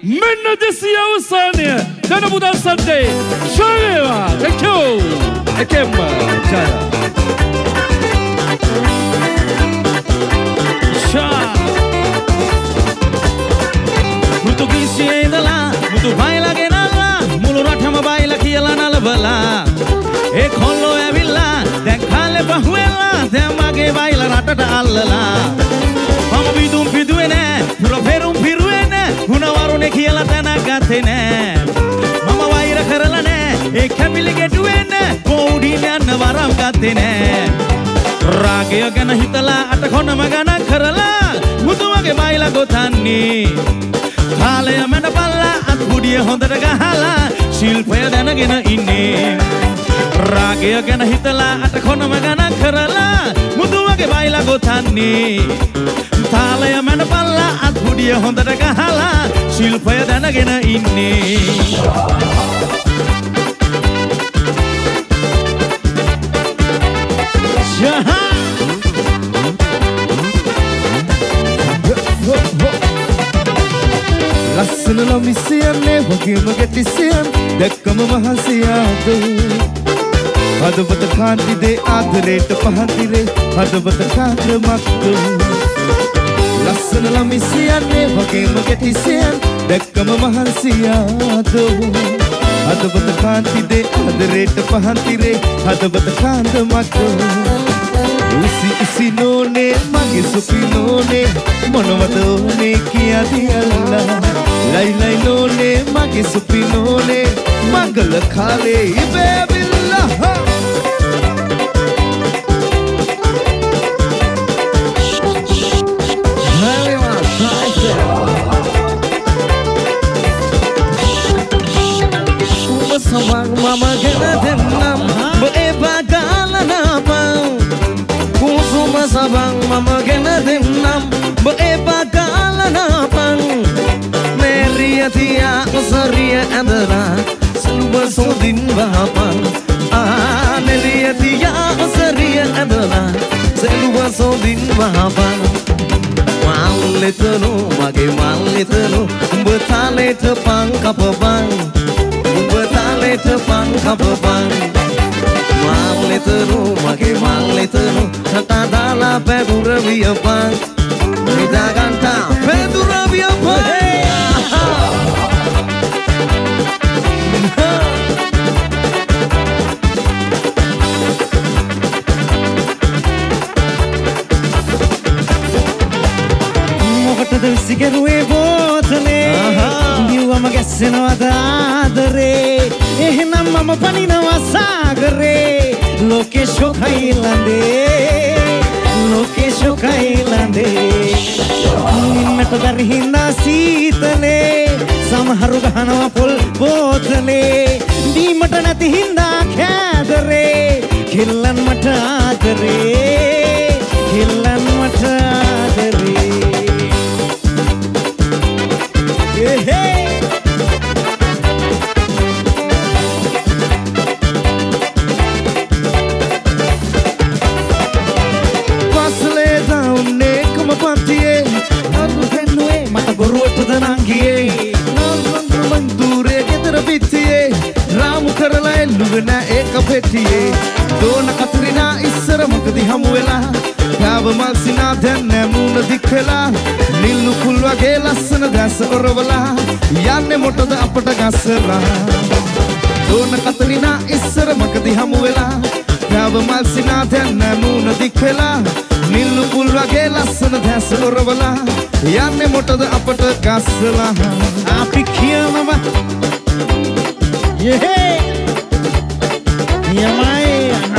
මෙන්න දෙසිය අවසානය දනමුදල් සද්දේ ශාවේවා තැකෝ එකෙම්ම ජය ශා පෘතුගීසියේ ඉඳලා මුතු බයිලා ගෙනල්ලා මුළු රටම බයිලා කියලා නලබලා ඒ කොල්ලෝ ඇවිල්ලා දැන් කාලේ පහුවෙලා දැන් මගේ බයිලා රටට අල්ලලා මම විදුම් පිදුවේ නෑ පුර පෙරුම් පිරුවේ නෑ ගුණවරුනේ කියලා තැනක් ගත්තේ නෑ මම වෛර කරලා නෑ ඒ කැපිලි ගෙටුවේ නෑ කෝඩින් යන්න වරම් ගත්තේ නෑ රාගය ගැන හිතලා අට කොනම ගණන් කරලා මුතු වගේ බයිලා ගොතන්නේ කාලය මැඩපල්ලා අත් කුඩිය හොඳට ගහලා ශිල්පය දැනගෙන ඉන්නේ රාගය ගැන හිතලා අට කොනම ගණන් කරලා මුතු වගේ බයිලා ගොතන්නේ තාලය මැඩපල්ලා අත් කුඩිය හොඳට ගහලා ශිල්පය දැනගෙන ඉන්නේ ලස්සන ළමිසියන්නේ වගේම ගැටිසියන් දැක්කම මහසියාද හදවත කාන්තිදේ ආදරේට පහන්තිරේ හදවත කාන්තමක්ද ලස්සන ළමිසියන්නේ වගේම ගැටිසියන් දැක්කම මහන්සියාද හදවත කාන්තිදේ ආදරේට පහන්තිරේ හදවත කාන්තමක්ද උසි නෝනේ මගේ සුපි නෝනේ මොනවද ඕනේ කියදී අල්ලා ලයි ලයි නෝනේ මගේ සුපි නෝනේ මංගල කාලේ ඉබේවිල්ලා සමන් මම ගැන දෙන්නම් බේ බගලනපන් කුසුම සබන් මම ගැන දෙන්නම් බේ බගලනපන් මේරිය තියා ඔසරිය ඇඳලා සුබ සොදින් වහපන් මේරිය තියා ඔසරිය ඇඳලා සුබ සොදින් වහපන් මල්ලෙතනු මගේ මල්ලෙතනු උඹ තාලෙට පන් කපපන් ට පන් කපපන් මල්ලෙතනු මගේ මල්ලෙතනු කතා දාලා පැදුර වියපන් නිදාගන්ටා පැදුර වියපන් මොකටද සිගරුවේ බෝතලේ නිවම ගැස්සෙනවද ආදරේ එහෙනම් මම පනිනවා සාගරේ ලෝකේ ශෝකයිලන්දේ නින්නට බැරි හින්දා සීතලේ සමහරු ගහනවා පොල් බෝතලේ දීමට නැති හින්දා කෑදරේ කිල්ලන් මට ආදරේ පෙටියේ දෝන කතරිනා ඉස්සර මොකදි හමු වෙලා ගාව මල් සිනා දැන් නැමුණ දික් වෙලා නිල්ලු කුල් වගේ ලස්සන දැස ඔරවලා යන්නේ මොටද අපට ගස්සලා දෝන කතරිනා ඉස්සර මොකදි හමු වෙලා ගාව මල් සිනා දැන් නැමුණ දික් වෙලා නිල්ලු කුල් වගේ ලස්සන දැස ඔරවලා යන්නේ මොටද අපට ගස්සලා අපි කියනවා යේ Yamai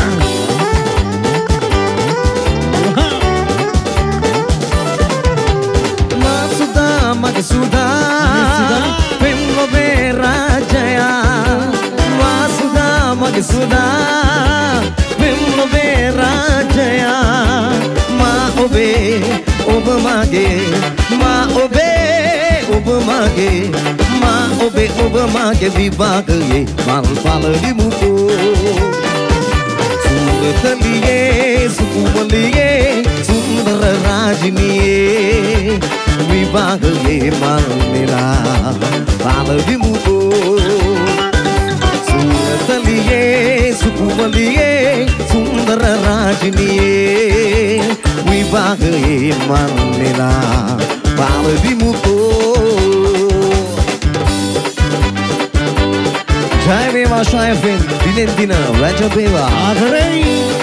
Masuda Magsuda Pimlo be Rajaya Masuda Magsuda Pimlo be Rajaya Ma obe obamage Ma obe obamage Ma obe obamage vibagaye mal paladi muko Surataliye sukumaliye sundara rajiniye vibagaye mal mera ಬಾಳವಿಮುಗೋ ಸೂರತಲಿಯೇ ಸುಕುಮಲಿಯೇ Sundara ರಾಜಿನಿಯೇ ವಿವಾಹೇ ಮನ್ನಿನ ಬಾಳವಿಮುಗೋ Jai Veva Shai FM Dinendina Raja Veva Adharai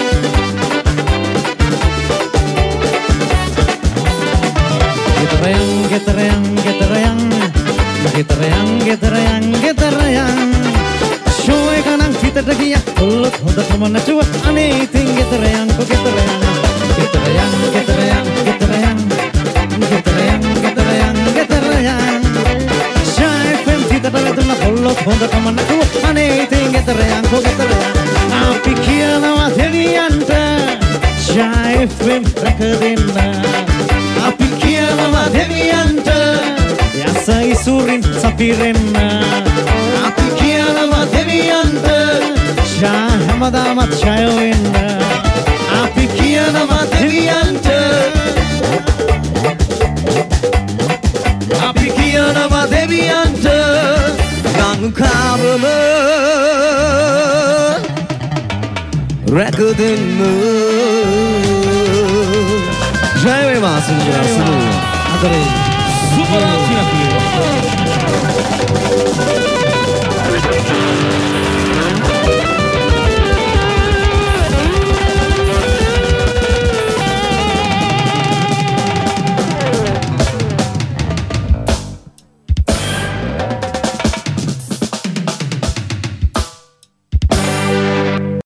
Getarayang getarayang getarayang getarayang getarayang getarayang Shoy kanang kita dagiya ulot hoda tamana chua ane ting getarayang ko getarayang getarayang getarayang getarayang getarayang getarayang getarayang Shai FM kita dagiya tuna ulot hoda tamana chua ane ting getarayang ko getarayang api kia nawa deliyanta Shai FM rakadena api kia nawa deliyanta yasa isurin sapirena api kia nawa deliyanta Shai hamadamat shayowena api kia nawa deliyanta api kia nawa deliyanta kang kabala rakadena Jai Veva Sunjara Sunu Adare Super Latina